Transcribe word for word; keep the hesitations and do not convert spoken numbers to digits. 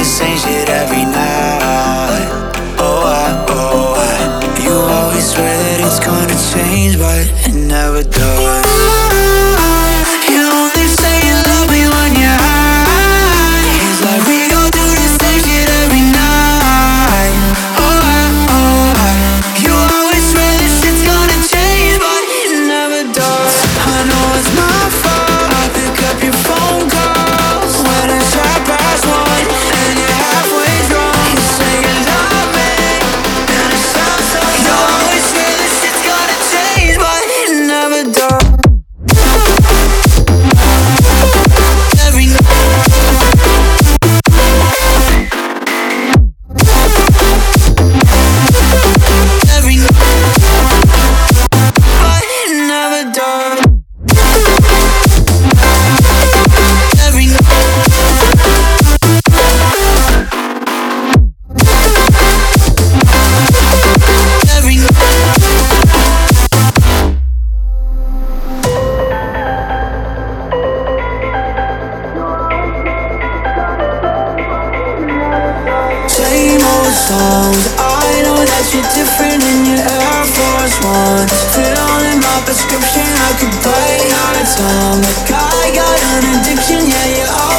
the same shit every night. Oh, I, oh, I. You always swear that it's gonna change, but it never does. You only say you love me when you're high. It's like we gon' do the same shit every night. Oh, I, oh, I. You always swear this shit's gonna change, but it never does. I know it's my fault. I pick up your phone calls when it's half past one and you're halfway drunk. You say you love me and it sounds so dumb. You always swear this shit's gonna change, but it never does. Every night. Every night. But it never does. Every night. Every night. Same old songs. I know that you're different in your Air Force One. Fit all in my prescription. I could bite out of tongue. Like I got an addiction. Yeah, you're all